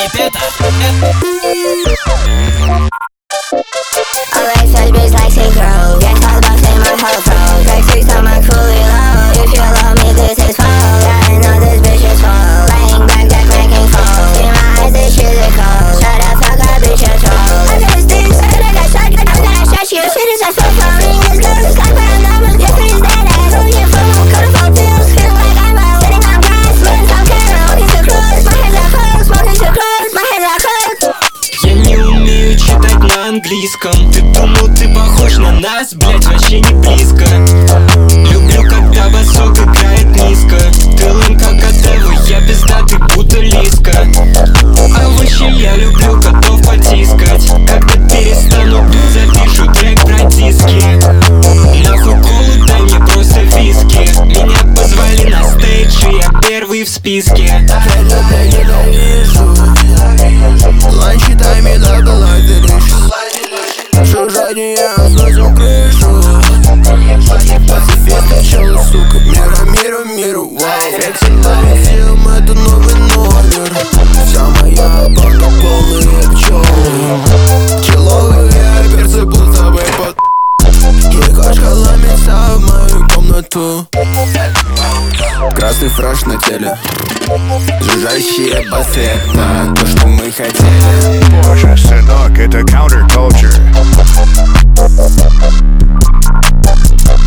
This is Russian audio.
это. Alright, such bitch like she grow. Gas cars bustin' my whole throat. Drag six on my coolie low. If you love me, this is full. Yeah, I know this bitch is full. Laying back, that cranking full. In my eyes, this shit is cold. Shut the fuck up, bitch, you're troll. I got this thing, I got shot, I got shot. Shit is I so far. This girl is like my numbers. This bitch is dead ass. Don't get full, cut a full pills. Feel like I'm out. Sitting on grass, smoking some camera. Smoking some clothes. My hands are cold. Smoking some clothes. My hands are cold. Я не умею читать на английском. Ты думал, ты похож на нас? Блять, вообще не близко. Люблю, когда басок играет низко. Ты лым, как Адева, я пиздатый, будто Лиска. А вообще я люблю котов потискать. Когда перестану пить, запишу трек про диски. Нахуй колу, дай мне просто виски. Меня позвали на стейдж, и я первый в списке. Ланчи тайми добылай delicious. Жужжание, сносим крышу. Пацифист начало, сука. Миру, вау. Экспериментируем, это новый номер. Вся моя банка полные пчелы. Человые перцы пустовые под. И кошка ломится в мою комнату. Красный фреш на теле. Жужжащие басы, это то, что мы хотели. Боже, сынок, это counterculture.